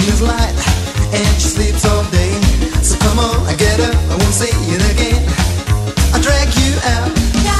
is light and she sleeps all day. So come on, I get up, I won't say it again. I'll drag you out.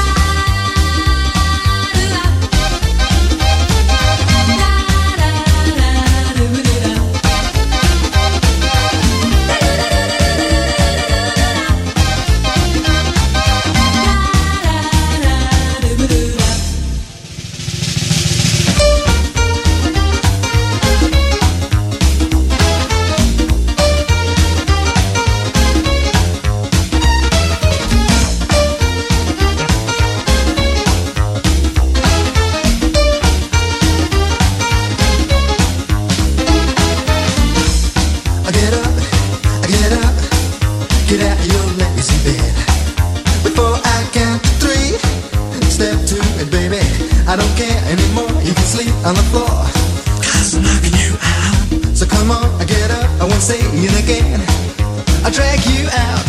I don't care anymore, you can sleep on the floor, 'cause I'm knocking you out. So come on, I get up, I won't say it again. I'll drag you out.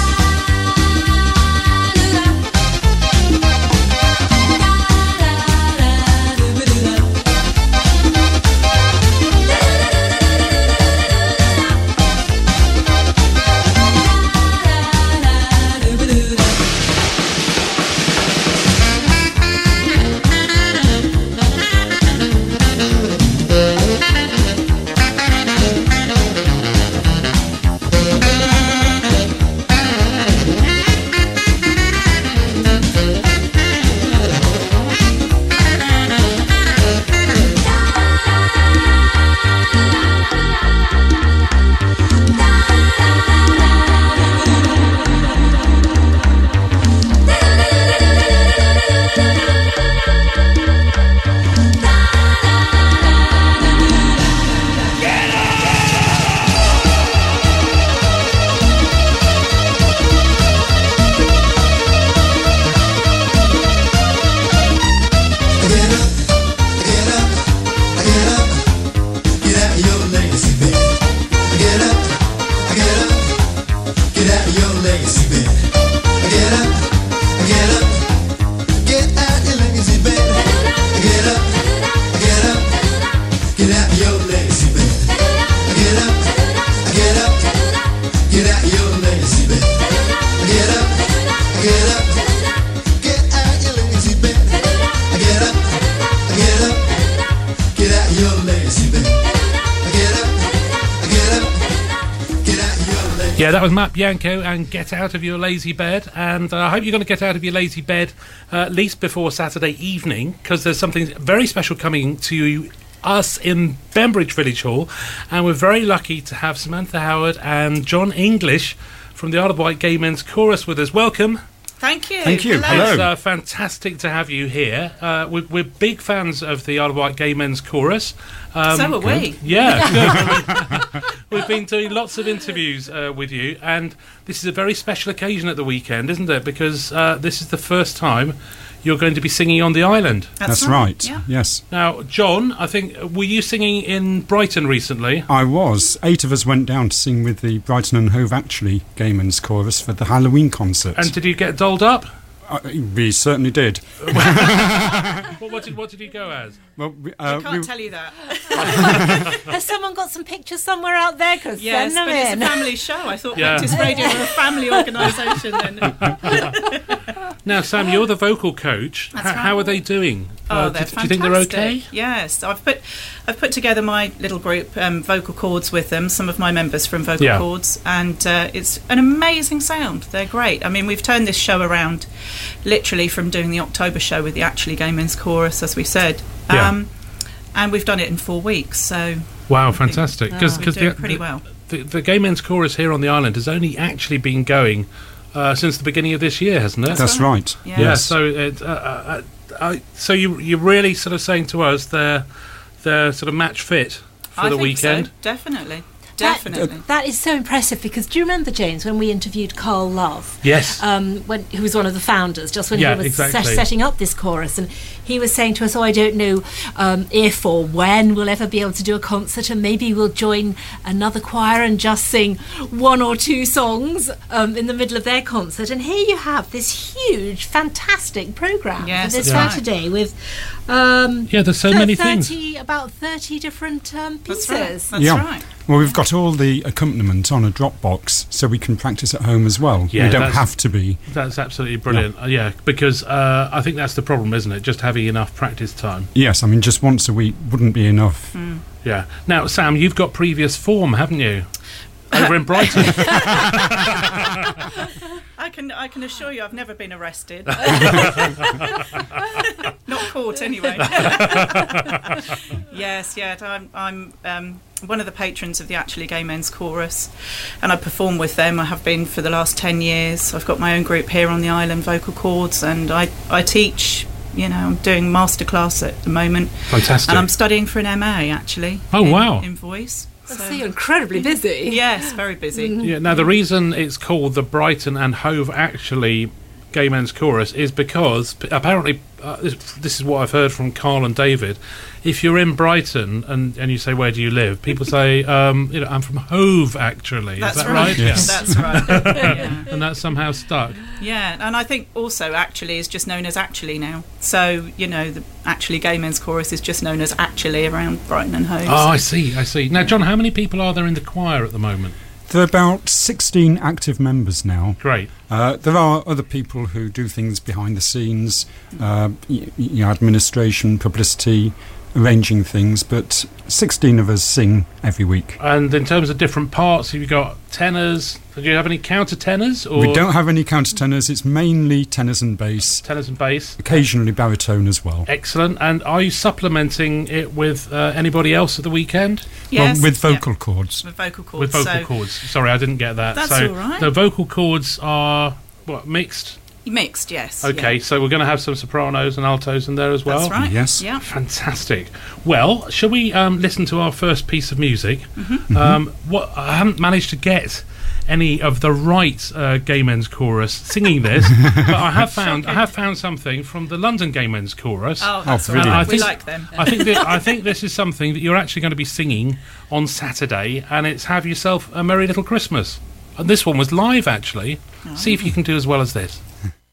Yeah, that was Matt Bianco and Get Out of Your Lazy Bed. And I hope you're going to get out of your lazy bed at least before Saturday evening, because there's something very special coming to us in Bembridge Village Hall. And we're very lucky to have Samantha Howard and John English from the Isle of Wight Gay Men's Chorus with us. Welcome. Thank you. Thank you. Hello. It's fantastic to have you here. We're big fans of the Isle of Wight Gay Men's Chorus. So are we. Yeah, good. We've been doing lots of interviews with you, and this is a very special occasion at the weekend, isn't it? Because this is the first time you're going to be singing on the island. That's right. Yeah. Yes. Now, John, I think, were you singing in Brighton recently? I was. 8 of us went down to sing with the Brighton and Hove Actually Gay Men's Chorus for the Halloween concert. And did you get dolled up? We certainly did. What did you go as? Well, I can't tell you that. Has someone got some pictures somewhere out there? Cause yes, send them but it's in. a family show. I thought Practice Radio were a family organisation then. Now, Sam, you're the vocal coach. That's right. How are they doing? Oh, do they're you think they're okay? fantastic. Yes, I've put together my little group, Vocal Chords, with them. Some of my members from Vocal Chords, and it's an amazing sound. They're great. I mean, we've turned this show around, literally from doing the October show with the Actually Gay Men's Chorus, as we said, and we've done it in 4 weeks. So wow, fantastic! Because we're doing pretty well. The Gay Men's Chorus here on the island has only actually been going since the beginning of this year, hasn't it? That's right. Yeah. Yes. So so you're really sort of saying to us they're sort of match fit for the weekend. So, definitely. That is so impressive, because do you remember, James, when we interviewed Carl Love? Yes. Who was one of the founders, just when he was exactly. setting up this chorus, and he was saying to us, I don't know if or when we'll ever be able to do a concert, and maybe we'll join another choir and just sing 1 or 2 songs in the middle of their concert. And here you have this huge, fantastic programme for this Saturday with there's so many things. About 30 different pieces. That's right. Well, we've got all the accompaniment on a Dropbox, so we can practice at home as well. Yeah, we don't have to be. That's absolutely brilliant. Yeah, because I think that's the problem, isn't it? Just having enough practice time. Yes, I mean, just once a week wouldn't be enough. Yeah. Now, Sam, you've got previous form, haven't you? Over in Brighton. I can assure you I've never been arrested. Not caught anyway. Yes, I'm one of the patrons of the Actually Gay Men's Chorus, and I perform with them. I have been for the last 10 years. I've got my own group here on the island, Vocal Chords, and I teach. I'm doing masterclass at the moment. Fantastic. And I'm studying for an MA, actually. Oh, wow. In voice. So you're incredibly busy. Yes, very busy. Yeah. Now, the reason it's called the Brighton and Hove Actually Gay Men's Chorus is because apparently this is what I've heard from Carl and David. If you're in Brighton and you say, where do you live? People say, I'm from Hove, actually. That's is that right? Yes. That's right. Yeah. And that's somehow stuck. Yeah, and I think also Actually is just known as Actually now. So, the Actually Gay Men's Chorus is just known as Actually around Brighton and Hove. Oh, I see. Now, John, how many people are there in the choir at the moment? There are about 16 active members now. Great. There are other people who do things behind the scenes, administration, publicity, arranging things, but 16 of us sing every week. And in terms of different parts, have you got tenors? Do you have any countertenors? Or We don't have any countertenors. It's mainly tenors and bass, tenors and bass? occasionally baritone as well. Excellent. And are you supplementing it with anybody else at the weekend? Yes. Well, with vocal cords. With vocal cords. With vocal cords. Sorry, I didn't get that. That's so all right. the vocal cords are mixed. Mixed, yes. Okay, yeah. so we're going to have some sopranos and altos in there as well. That's right. Yes. Yeah. Fantastic. Well, shall we listen to our first piece of music? What I haven't managed to get any of the right Gay Men's Chorus singing this, but I have found something from the London Gay Men's Chorus. Oh, that's all brilliant. right. We think- like them. I think this is something that you're actually going to be singing on Saturday, and it's Have Yourself a Merry Little Christmas. And this one was live, actually. See if you can do as well as this.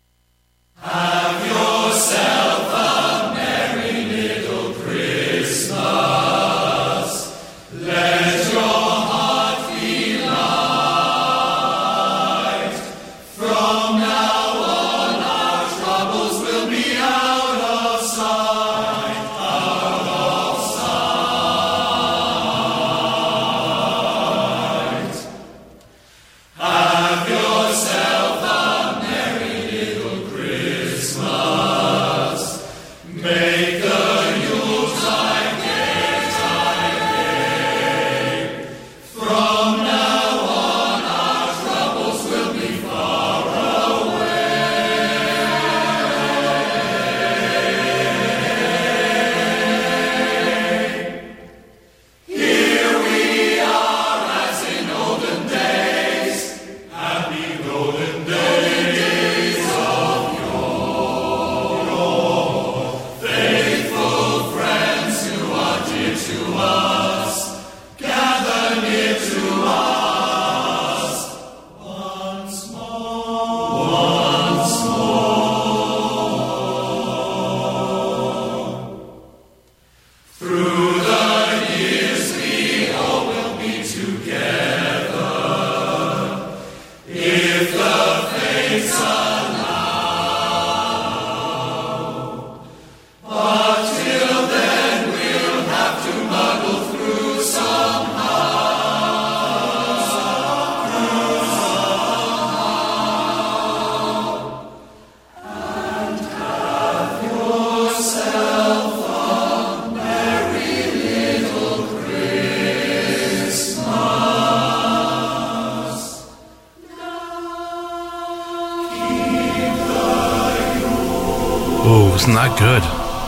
Oh, wasn't that good?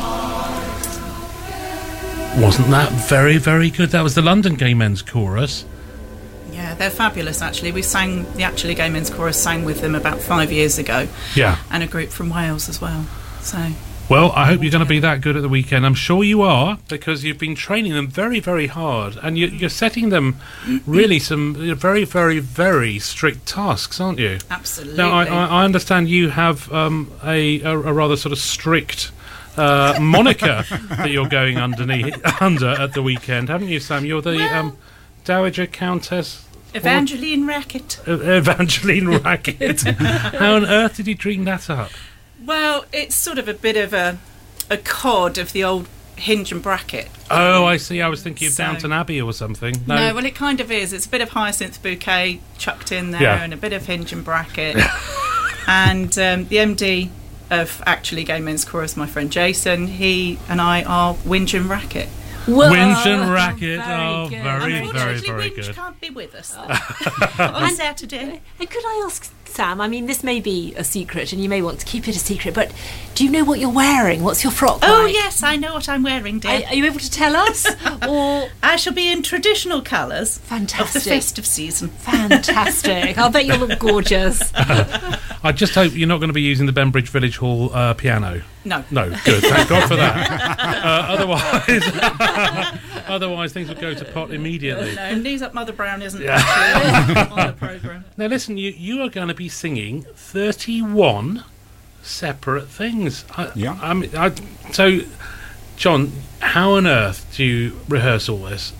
Wasn't that very, very good? That was the London Gay Men's Chorus. Yeah, they're fabulous, actually. We sang, the Actually Gay Men's Chorus sang with them about 5 years ago. Yeah. And a group from Wales as well. So, Well, I hope you're going to be that good at the weekend. I'm sure you are, because you've been training them very, very hard. And you're setting them really some very, very, very strict tasks, aren't you? absolutely. Now, I understand you have a rather sort of strict moniker that you're going under at the weekend, haven't you, Sam? You're the Dowager Countess Evangeline Rackett. Evangeline Rackett. How on earth did you dream that up? Well, it's sort of a bit of a cod of the old Hinge and Bracket. Oh, I see. I was thinking of So- Downton Abbey or something. No, well, it kind of is. It's a bit of Hyacinth Bouquet chucked in there, Yeah. and a bit of Hinge and Bracket. And the MD of Actually Gay Men's Chorus, my friend Jason, he and I are Winge and Racket. Whoa, Winge and Racket. very Oh, good. very, Unfortunately, very Winge good. can't be with us on Saturday. And could I ask, Sam, I mean, this may be a secret and you may want to keep it a secret, but do you know what you're wearing? What's your frock Oh, like? yes, I know what I'm wearing, dear. Are you able to tell us? Or I shall be in traditional colours of the Fantastic. festive season. Fantastic. I'll bet you'll look gorgeous. I just hope you're not going to be using the Benbridge Village Hall piano. No. No, good. Thank God for that. Otherwise things would go to pot immediately. No, Knees Up Mother Brown isn't actually on the programme. Now listen, you are going to be singing 31 separate things. Yeah. So, John, how on earth do you rehearse all this?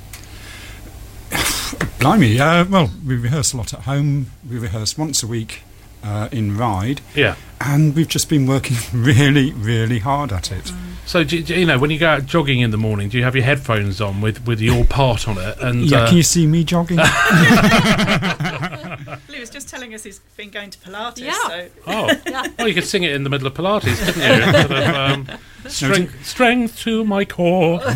Blimey. Well, we rehearse a lot at home. We rehearse once a week in Ryde. Yeah. And we've just been working really, really hard at it. So, you know, when you go out jogging in the morning, do you have your headphones on with your part on it? And Yeah, can you see me jogging? Lee was just telling us he's been going to Pilates. Yeah. So. Oh, well, you could sing it in the middle of Pilates, couldn't you? Sort of, strength to my core, like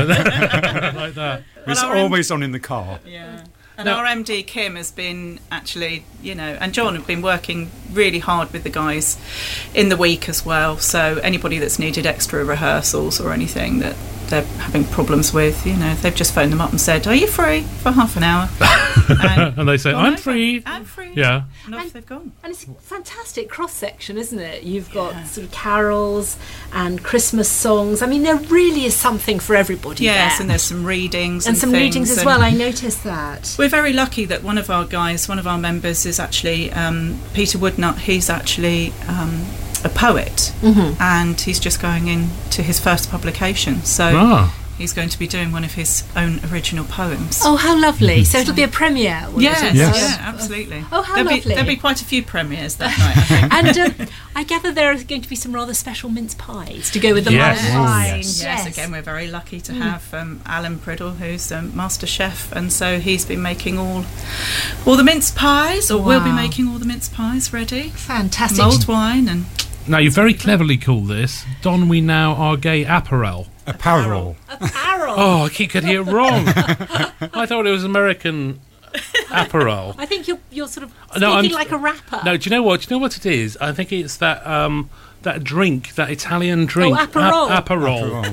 that. It's Well, our always on in the car. Yeah. And No. our MD Kim has been actually, you know, and John have been working really hard with the guys in the week as well. So anybody that's needed extra rehearsals or anything that they're having problems with, you know, they've just phoned them up and said, "Are you free for half an hour?" And they say, gone "I'm over. free." I'm free. Yeah. And off they've gone. And it's a fantastic cross-section, isn't it? You've got sort of carols and Christmas songs. I mean, there really is something for everybody Yes, there. and there's some readings and some things readings as and well. I noticed that. We're very lucky that one of our guys, one of our members, is actually Peter Woodnut. He's actually a poet, and he's just going into his first publication. So Ah. he's going to be doing one of his own original poems. Oh, how lovely. So it'll be a premiere, will yes, it? Yes. yeah, absolutely. Oh, how there'll lovely. There'll be quite a few premieres that night, I think. And I gather there are going to be some rather special mince pies to go with the Yes. mulled Oh, wine. Yes, again, we're very lucky to have Alan Priddle, who's master chef, and so he's been making all the mince pies, or will be Wow. making all the mince pies ready. Fantastic. Mulled wine and Now, you very cleverly call this Don We Now Are Gay Apparel. Apparel. Apparel. Oh, I keep getting it wrong. I thought it was American apparel. I think you're sort of No, speaking I'm- like a rapper. No, do you know what? Do you know what it is? I think it's that that drink, that Italian drink. Aperol. Aperol.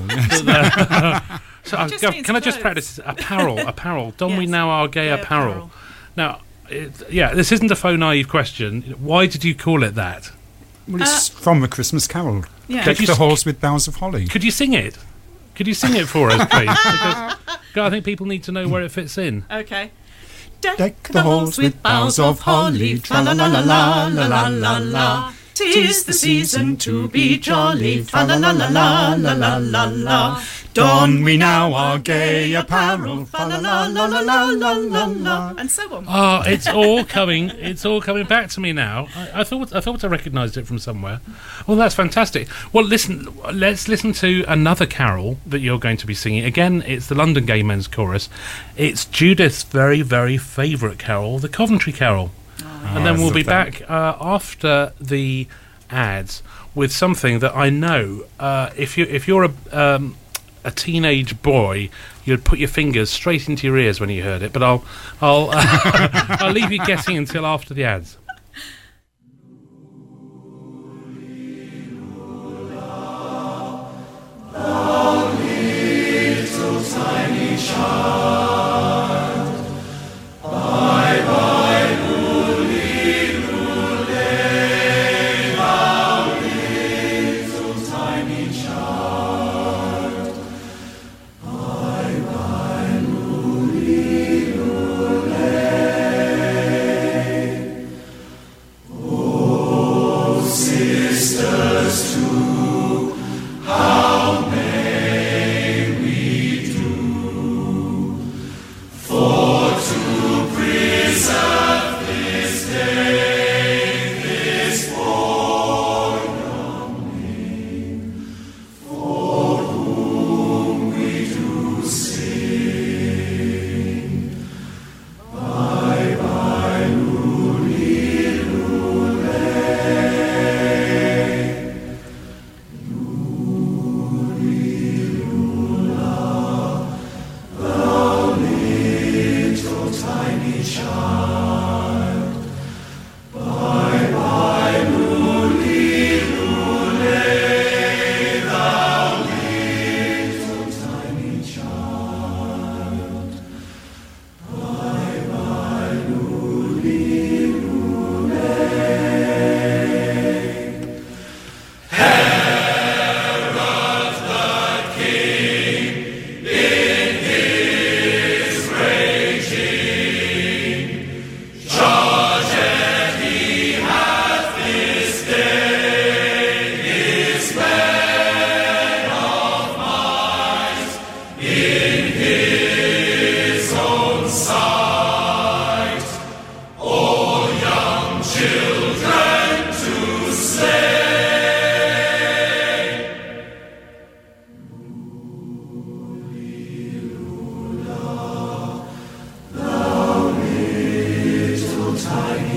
Apparel. So just can means I just clothes. practice apparel? Don We Yes. Now Are Gay Gay apparel. apparel. Now, this isn't a faux naive question. Why did you call it that? Well, it's from A Christmas Carol. Yeah. Deck Could you the s- halls with boughs of holly. Could you sing it? Could you sing it for us, please? Because I think people need to know where it fits in. okay. Deck the halls with boughs of holly, tra la la la la la la la la. 'Tis the season to be jolly, fa la la la la la la la la. Don we now our gay apparel, fa la la la la la la la la. And so on. Oh, it's all coming back to me now. I thought I recognised it from somewhere. Well, that's fantastic. Well, let's listen to another carol that you're going to be singing. Again, it's the London Gay Men's Chorus. It's Judith's very, very favourite carol, the Coventry Carol. And then I we'll love be that. back after the ads with something that I know if you're a teenage boy, you'd put your fingers straight into your ears when you heard it. But I'll I'll leave you guessing until after the ads.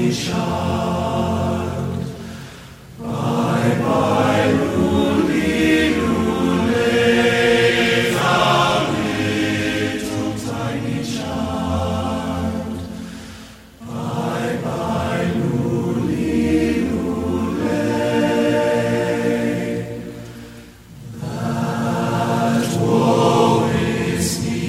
tiny child. Bye bye, Luli, Lule, thou little tiny child. Bye bye, Luli, Lule. That woe is me,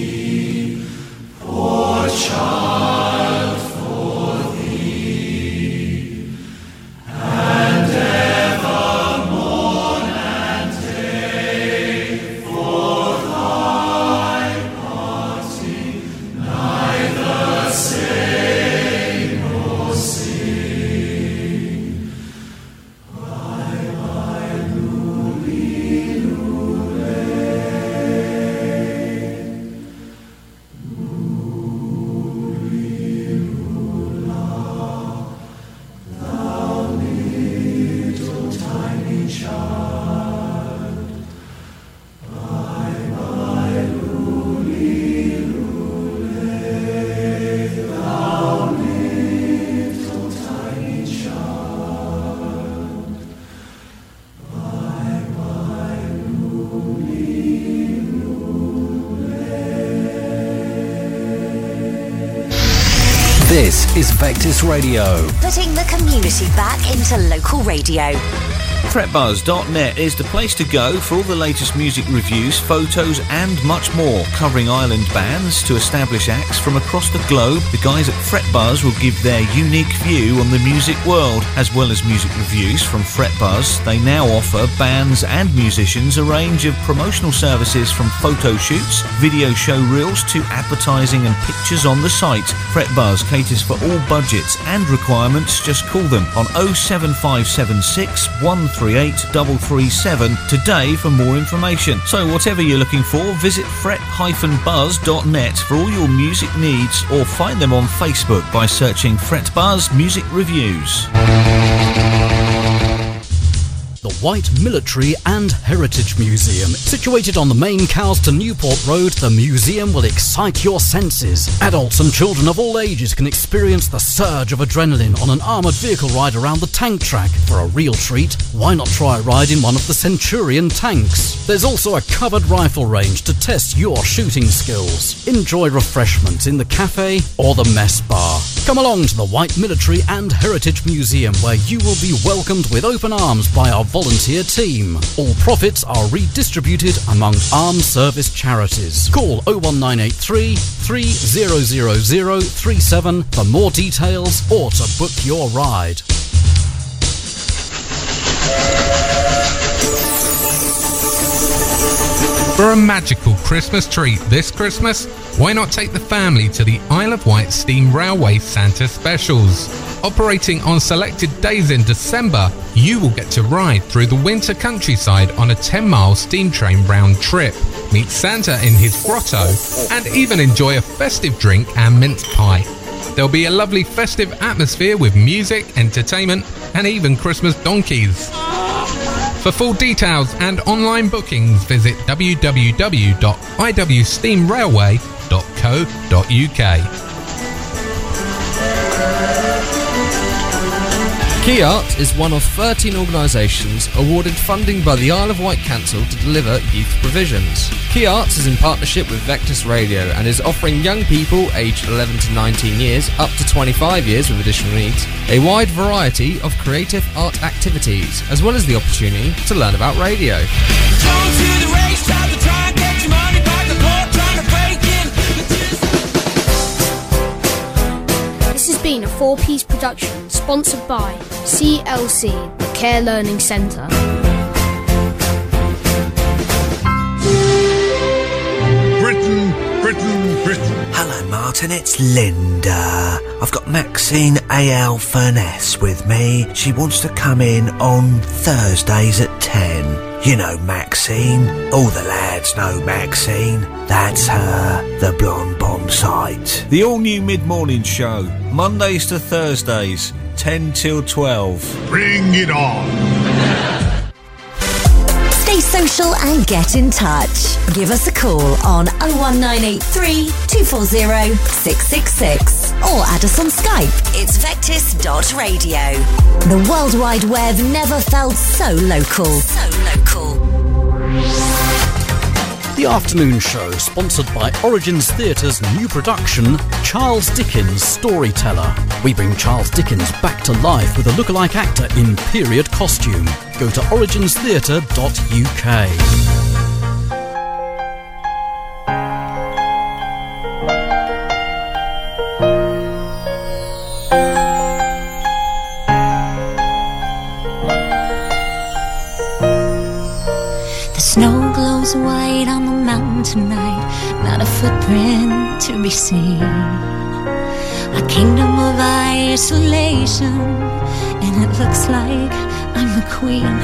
poor child, for thee, and ever morn and day for thy parting, neither say nor sing. Bye bye, Luli, Lule. Thou little tiny child. Bye bye, Luli, Lule. Thou little tiny child. Bye bye, Luli, This is Vectis Radio. Putting the community back into local radio. Fretbuzz.net is the place to go for all the latest music reviews, photos and much more, covering island bands to established acts from across the globe. The guys at Fretbuzz will give their unique view on the music world, as well as music reviews from Fretbuzz. They now offer bands and musicians a range of promotional services, from photo shoots, video show reels to advertising and pictures on the site. Fretbuzz caters for all budgets and requirements. Just call them on 07576 138337 today for more information. So whatever you're looking for, visit fret-buzz.net for all your music needs, or find them on Facebook by searching Fretbuzz Music Reviews. The White Military and Heritage Museum. Situated on the main Cowes to Newport Road, the museum will excite your senses. Adults and children of all ages can experience the surge of adrenaline on an armoured vehicle ride around the tank track. For a real treat, why not try a ride in one of the Centurion tanks? There's also a covered rifle range to test your shooting skills. Enjoy refreshments in the cafe or the mess bar. Come along to the White Military and Heritage Museum, where you will be welcomed with open arms by our volunteer team. All profits are redistributed among armed service charities. Call 01983 300037 for more details or to book your ride. For a magical Christmas treat this Christmas, why not take the family to the Isle of Wight Steam Railway Santa Specials? Operating on selected days in December, you will get to ride through the winter countryside on a 10-mile steam train round trip, meet Santa in his grotto, and even enjoy a festive drink and mince pie. There'll be a lovely festive atmosphere with music, entertainment, and even Christmas donkeys. For full details and online bookings, visit www.iwsteamrailway.co.uk. Key Art is one of 13 organisations awarded funding by the Isle of Wight Council to deliver youth provisions. Key Arts is in partnership with Vectis Radio and is offering young people aged 11 to 19 years up to 25 years with additional needs a wide variety of creative art activities, as well as the opportunity to learn about radio. This has been a 4-piece production sponsored by CLC, the Care Learning Centre. Britain. Hello Martin, it's Linda. I've got Maxine A.L. Furness with me. She wants to come in on Thursdays at 10. You know Maxine. All the lads know Maxine. That's her, the blonde bomb site. The all-new mid-morning show, Mondays to Thursdays, 10 till 12. Bring it on. Stay social social and get in touch. Give us a call on 01983 240 666 or add us on Skype. It's vectis.radio. The World Wide Web never felt so local. The afternoon show, sponsored by Origins Theatre's new production, Charles Dickens Storyteller. We bring Charles Dickens back to life with a lookalike actor in period costume. Go to originstheatre.uk. Snow glows white on the mountain tonight, not a footprint to be seen. A kingdom of isolation, and it looks like I'm the queen.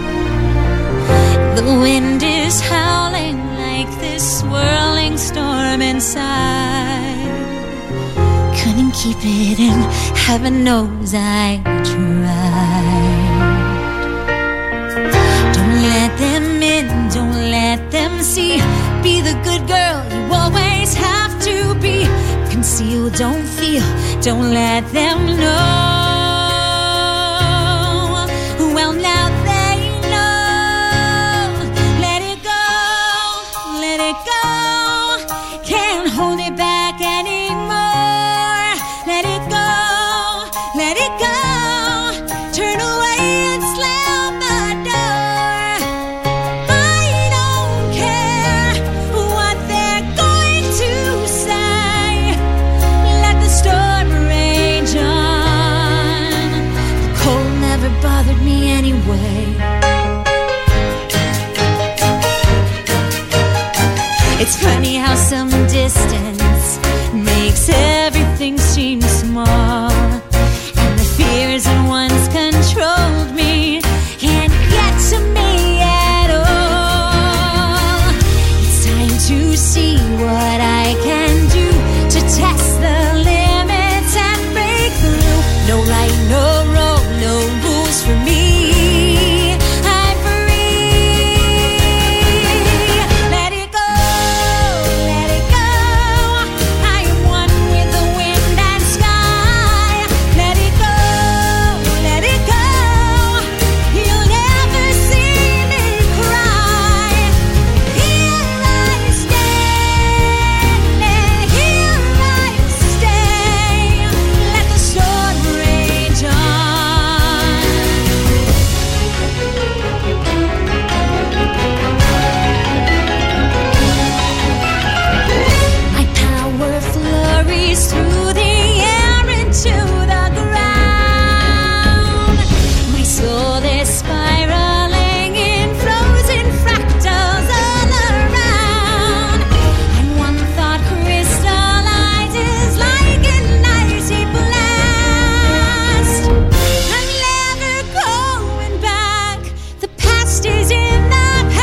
The wind is howling like this swirling storm inside. Couldn't keep it in, heaven knows I tried. Don't let them in, don't let them see. Be the good girl you always have to be. Conceal, don't feel, don't let them know. Well, now they know. Let it go, let it go. Can't hold it back anymore. Let it go, let it go. Turn away and slam the door. I don't care what they're going to say. Let the storm rage on. The cold never bothered me anyway. It's funny how some distance makes everything seem small. And the fears that once controlled me can't get to me at all. It's time to see what I can do to test the limits and break through. No right, no wrong, no rules for me. I'm free. Let it go, let it go. I am one with the wind and sky. Let it go, let it go. You'll never see me cry. Here I stand, and here I stay. Let the storm rage on. My power flurries through the air into the ground. My soul is spiraling in frozen fractals all around. And one thought crystallizes like an icy blast. I'm never going back. The past is in the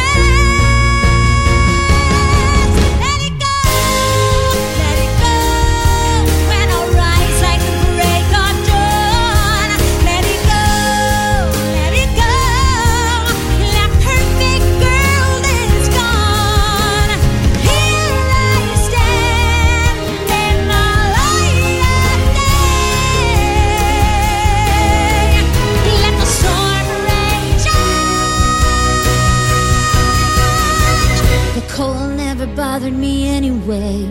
past. Let it go, let it go. When I rise like the break of dawn. Let it go, let it go. That perfect girl is gone. Here I stand in the light of day. Let the storm rage on. The cold never bothered me anyway.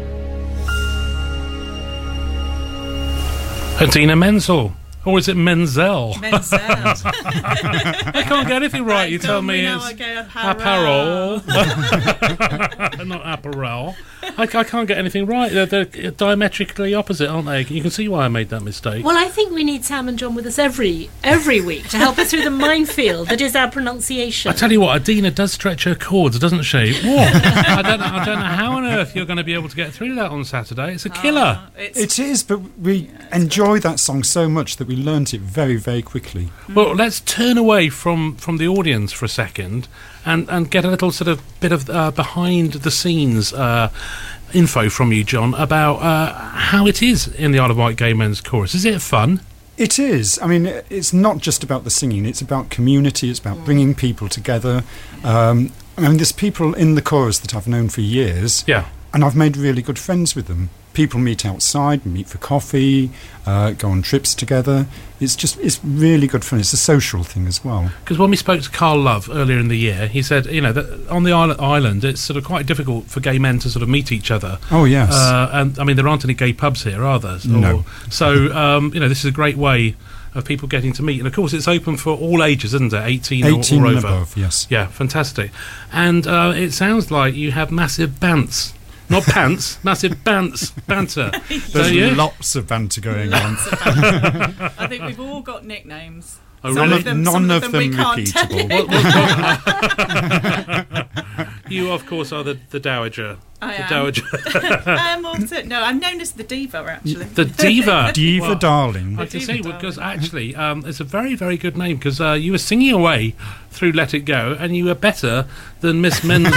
Adina Menzel. Or is it Menzel? Menzel. I can't get anything right. You tell me it's apparel. Not apparel. I can't get anything right. They're diametrically opposite, aren't they? You can see why I made that mistake. Well, I think we need Sam and John with us every week to help us through the minefield that is our pronunciation. I tell you what, Adina does stretch her chords, doesn't she? I don't know how on earth you're going to be able to get through that on Saturday. It's a killer. It is, but we enjoy that song so much that we learnt it very, very quickly. Well, let's turn away from the audience for a second and get a little sort of bit of behind the scenes info from you, John, about how it is in the Isle of Wight Gay Men's Chorus. Is it fun? It is. I mean, it's not just about the singing. It's about community. It's about bringing people together. I mean, there's people in the chorus that I've known for years. Yeah. And I've made really good friends with them. People meet outside, meet for coffee, go on trips together. It's really good fun. It's a social thing as well. Because when we spoke to Carl Love earlier in the year, he said, that on the island, it's sort of quite difficult for gay men to sort of meet each other. Oh, yes. And, I mean, there aren't any gay pubs here, are there? No. So, this is a great way of people getting to meet. And, of course, it's open for all ages, isn't it? 18 or over. And above, yes. Yeah, fantastic. And it sounds like you have massive bants. Not pants, massive banter. There's lots of banter going on. I think we've all got nicknames. Oh, really? None of them repeatable. You, of course, are the dowager. I am. Dowager. I'm known as the diva, actually. The diva. Diva well, darling. I can see, because actually, it's a very, very good name, because you were singing away through Let It Go, and you were better than Miss Menzel.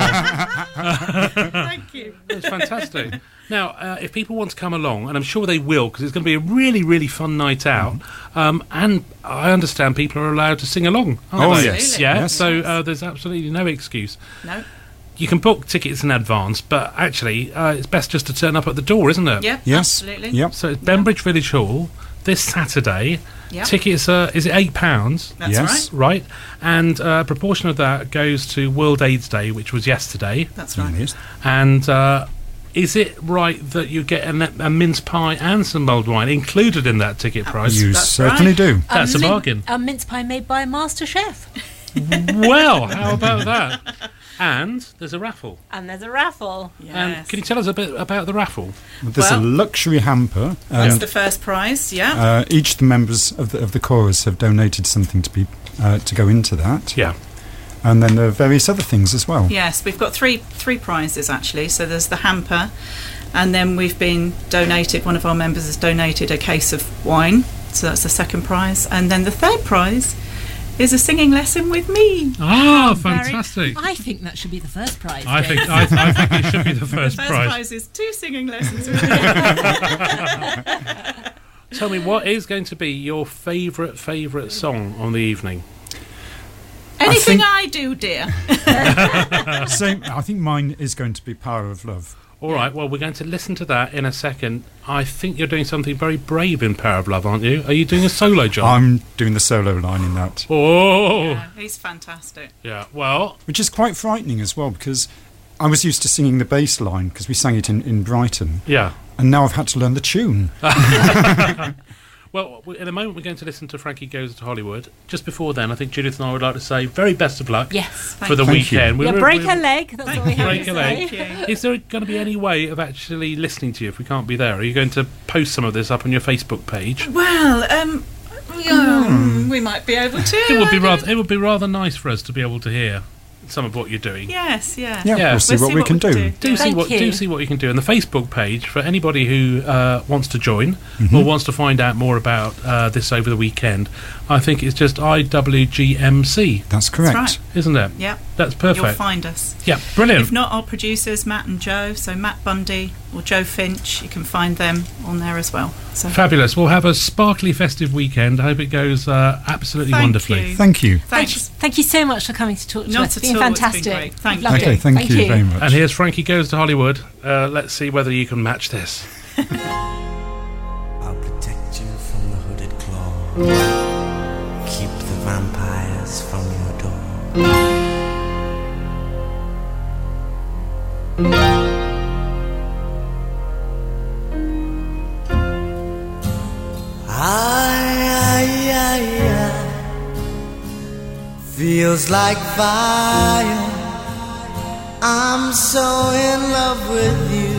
Thank you. It's fantastic. Now, if people want to come along, and I'm sure they will, because it's going to be a really, really fun night out, and I understand people are allowed to sing along, aren't they? Yes. Yeah, yes. So there's absolutely no excuse. No. You can book tickets in advance, but actually, it's best just to turn up at the door, isn't it? Yep, yes. absolutely. Yep. So it's Bembridge Village Hall this Saturday. Yep. Tickets are, is it £8? That's Yes. right. Right, and a proportion of that goes to World AIDS Day, which was yesterday. That's right. Yes. And is it right that you get a mince pie and some mulled wine included in that ticket price? You That's certainly right. do. That's a bargain. A mince pie made by a master chef. Well, how about that? And there's a raffle. And there's a raffle. And Yes. can you tell us a bit about the raffle? There's a luxury hamper. That's the first prize, yeah. Each of the members of the chorus have donated something to go into that. Yeah. And then there are various other things as well. Yes, we've got three prizes, actually. So there's the hamper, and then we've been donated, one of our members has donated a case of wine, so that's the second prize. And then the third prize is a singing lesson with me. Ah, fantastic. I think that should be the first prize. I think James. I think it should be the first The first prize. prize is 2 singing lessons with me. Tell me, what is going to be your favourite song on the evening? Anything I do, dear. Same. I think mine is going to be Power of Love. All right, well, we're going to listen to that in a second. I think you're doing something very brave in Power of Love, aren't you? Are you doing a solo job? I'm doing the solo line in that. Oh! Yeah, he's fantastic. Yeah, well... Which is quite frightening as well, because I was used to singing the bass line, because we sang it in Brighton. Yeah. And now I've had to learn the tune. Well, in a moment we're going to listen to Frankie Goes to Hollywood. Just before then, I think Judith and I would like to say very best of luck for the weekend. Yeah, break a leg, that's what we have break to a say. leg. Is there going to be any way of actually listening to you if we can't be there? Are you going to post some of this up on your Facebook page? Well, we might be able to. It would be rather nice for us to be able to hear some of what you're doing. Yes, yeah. Yeah, we'll see what we can do. Do see what you can do. And the Facebook page for anybody who wants to join or wants to find out more about this over the weekend, I think it's just IWGMC. That's correct. That's right. Isn't it? Yeah. That's perfect. You'll find us. Yeah, brilliant. If not, our producers, Matt and Joe, so Matt Bundy or Joe Finch, you can find them on there as well. So fabulous. We'll have a sparkly festive weekend. I hope it goes absolutely wonderfully. Thank you. Thank you so much for coming to talk to us. It's been all. fantastic. It's been great. Thank Loved you. it. Thank you very much. And here's Frankie Goes to Hollywood. Let's see whether you can match this. I'll protect you from the hooded claw. Keep the vampires from your door. Feels like fire. I'm so in love with you.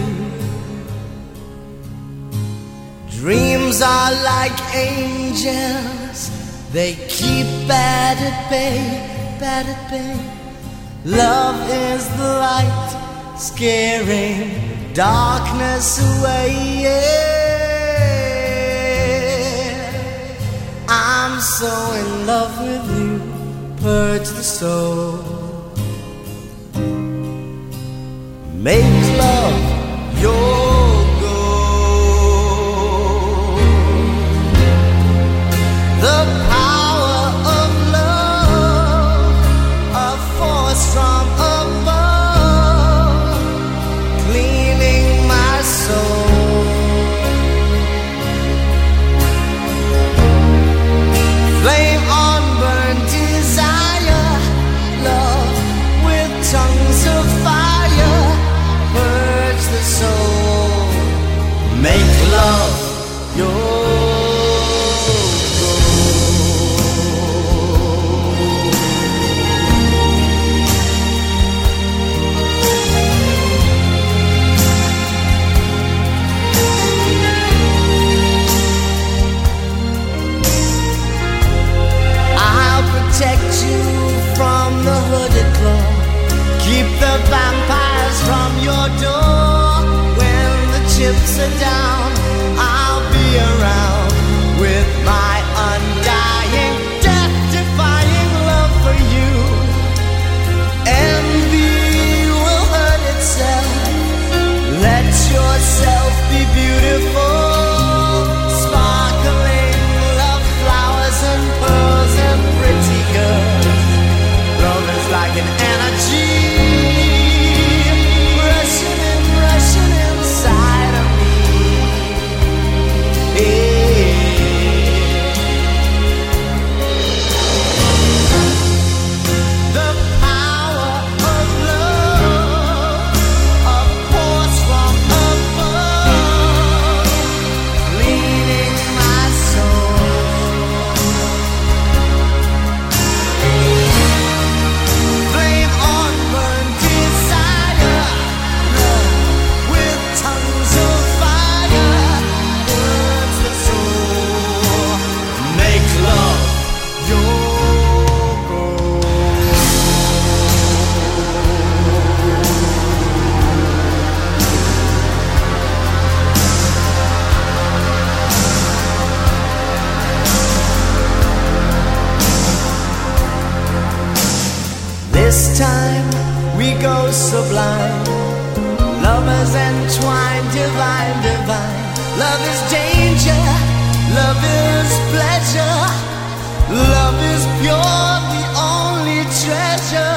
Dreams are like angels. They keep bad at bay, bad at bay. Love is the light, scaring darkness away. Yeah. I'm so in love with you. Purge the soul. Make love your goal. love your protect you from the hooded claw. Keep the vampires from your door. When the chips are down, I'll be around with my undying, death-defying love for you. Envy will hurt itself. Let yourself be beautiful. Sparkling love flowers and pearls and pretty girls. Love is like an energy rushing inside of me. The power of love, of course from above, leading my soul. Flame on burn desire, love with tongues of fire, words that soar. Make love your goal. This time we go sublime, lovers entwined, divine, divine. Love is danger, love is pleasure, love is pure, the only treasure.